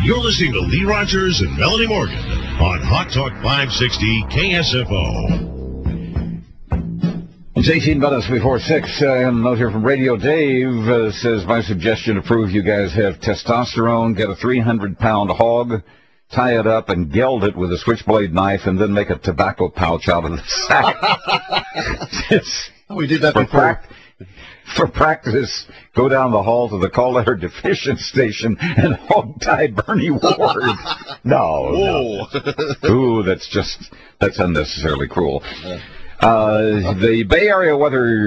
You're listening to Lee Rogers and Melanie Morgan on Hot Talk 560 KSFO. It's 18 minutes before 6. A note here from Radio Dave says, my suggestion to prove you guys have testosterone, get a 300-pound hog, tie it up, and geld it with a switchblade knife, and then make a tobacco pouch out of the sack. We did that before. For practice, go down the hall to the call-letter deficient station and hog-tie Bernie Ward. No. Ooh, that's unnecessarily cruel. The Bay Area weather